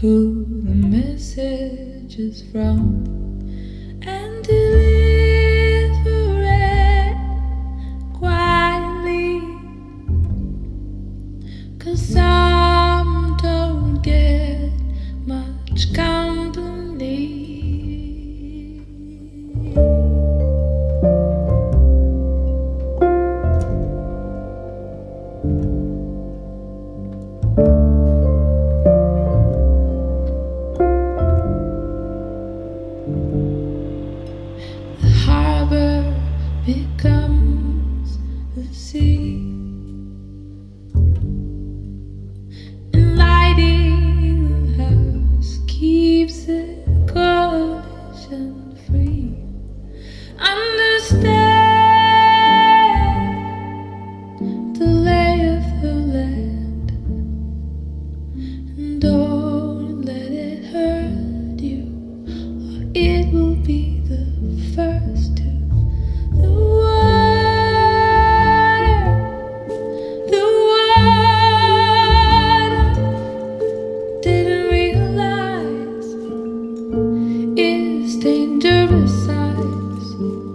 who the message is from and deliver it quietly, 'cause some don't get much company. The harbor becomes the sea, and lighting the house keeps the coalition free. Understand the lay of the land, and don't let it hurt you, or it will be the first to. The water didn't realize its dangerous size.